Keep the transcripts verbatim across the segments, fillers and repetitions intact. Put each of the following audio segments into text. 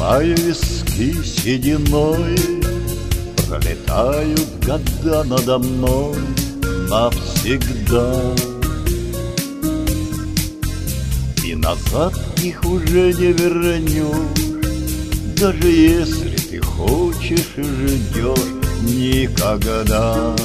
Наливаю виски сединой, пролетают года надо мной навсегда. И назад их уже не вернешь, даже если ты хочешь и ждешь никогда.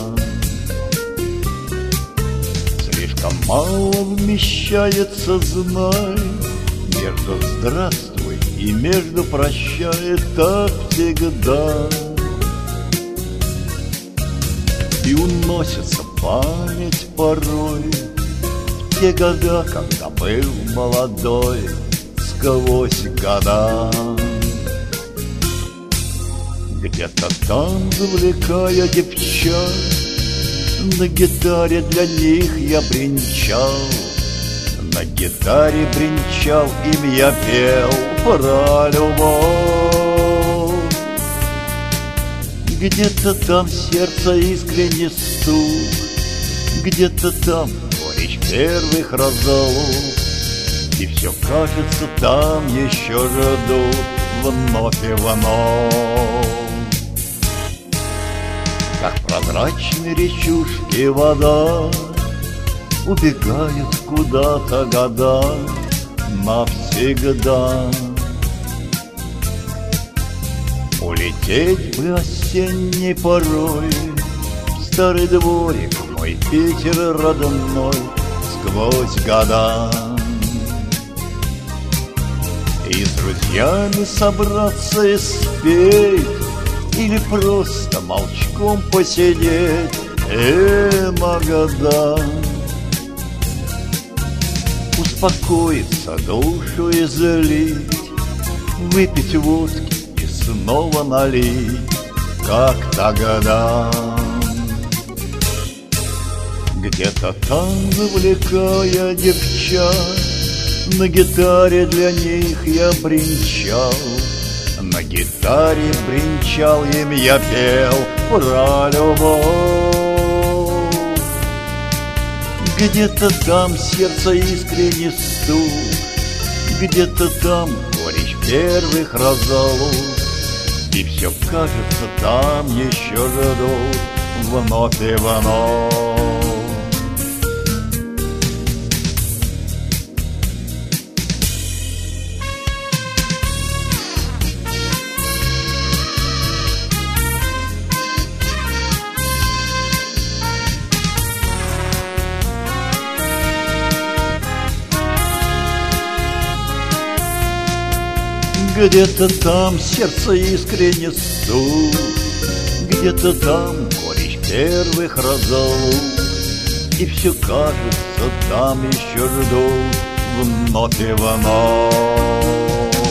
Слишком мало вмещается, знай, между здравствуй и между прощай, так всегда. И уносится память порой в те года, когда был молодой, сквозь года. Где-то там, завлекая девчат, на гитаре для них я бренчал, на гитаре бренчал, им я пел про любовь. Где-то там сердце искренне стук, где-то там горечь первых разов, и все кажется, там еще ждут вновь и вновь. Как прозрачны речушки вода, убегают куда-то года навсегда. Улететь бы осенней порой в старый дворик, мой Питер родной, сквозь года. И с друзьями собраться и спеть, или просто молчком посидеть, э, Магадан. Успокоиться, душу излить, выпить водки и снова налить, как тогда. Где-то там, завлекая девчат, на гитаре для них я бренчал, на гитаре бренчал, им я пел про любовь. Где-то там сердце искренне стук, где-то там горечь первых разов, и все кажется, там еще ждут вновь и вновь. Где-то там сердце искренне стук, где-то там горечь первых разов, и все кажется, там еще ждут вновь и вновь.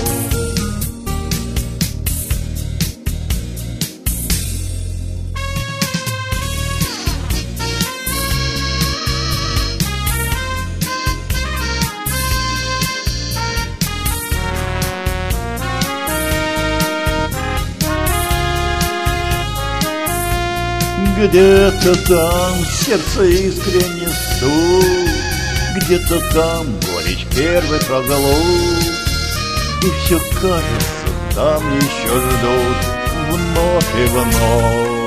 Где-то там сердце искренне стук, где-то там горечь первых разлук, и все кажется, там еще ждут вновь и вновь.